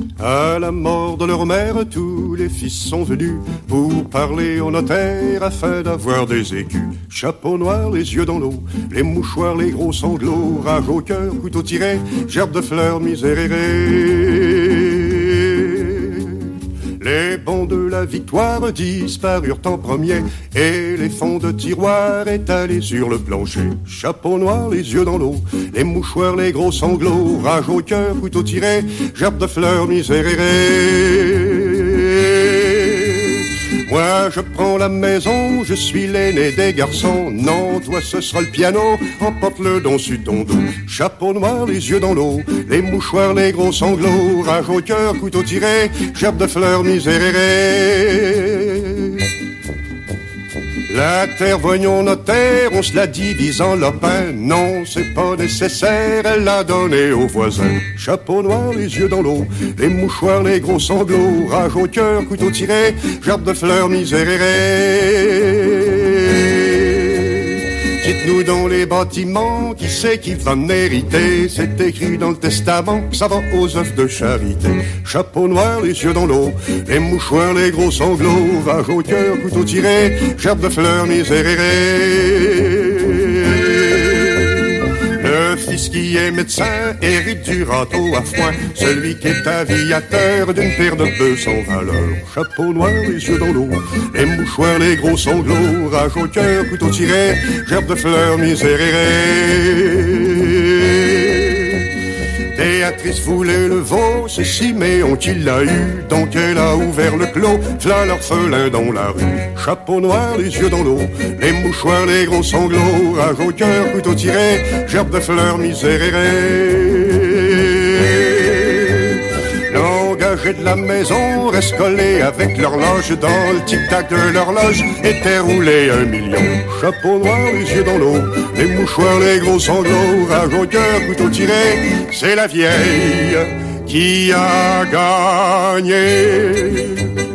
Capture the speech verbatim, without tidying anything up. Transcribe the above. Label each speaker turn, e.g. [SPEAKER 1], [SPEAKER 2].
[SPEAKER 1] À la mort de leur mère, tous les fils sont venus pour parler au notaire afin d'avoir des écus. Chapeau noir, les yeux dans l'eau, les mouchoirs, les gros sanglots, rage au cœur, couteau tiré, gerbe de fleurs misérérées. Les bons de la victoire disparurent en premier et les fonds de tiroir étalés sur le plancher. Chapeau noir, les yeux dans l'eau, les mouchoirs, les gros sanglots, rage au cœur, couteau tiré, gerbe de fleurs misérérées. Moi je prends la maison, je suis l'aîné des garçons. Non, toi ce sera le piano, emporte-le dans sur ton dos. Chapeau noir, les yeux dans l'eau, les mouchoirs, les gros sanglots, rage au cœur, couteau tiré, gerbe de fleurs misérérées. La terre, voyons notaire, on se la divise en lopin. Non, c'est pas nécessaire, elle l'a donné aux voisins. Chapeau noir, les yeux dans l'eau, les mouchoirs, les gros sanglots, rage au cœur, couteau tiré, gerbe de fleurs misérérées. Dites-nous dans les bâtiments, qui c'est qui va mériter? C'est écrit dans le testament que ça va aux œufs de charité. Chapeau noir, les yeux dans l'eau, les mouchoirs, les gros sanglots, rage au cœur, couteau tiré, gerbe de fleurs misérérées. Le fils qui est médecin hérite du râteau à foin. Celui qui est aviateur d'une paire de bœufs sans valeur. Chapeau noir, les yeux dans l'eau, les mouchoirs, les gros sanglots, rage au cœur, couteau tiré, gerbe de fleurs misérérées. Béatrice voulait le veau, c'est Siméon qui l'a eu, donc elle a ouvert le clos, v'là l'orphelin dans la rue. Chapeau noir, les yeux dans l'eau, les mouchoirs, les gros sanglots, rage au cœur, couteau tiré, gerbe de fleurs misérérées. L'engagé de la maison reste collé avec l'horloge, dans le tic-tac de l'horloge était roulé un million. Chapeau noir, les yeux dans l'eau, les mouchoirs, les gros sanglots, rage au cœur, couteau tiré, c'est la vieille qui a gagné.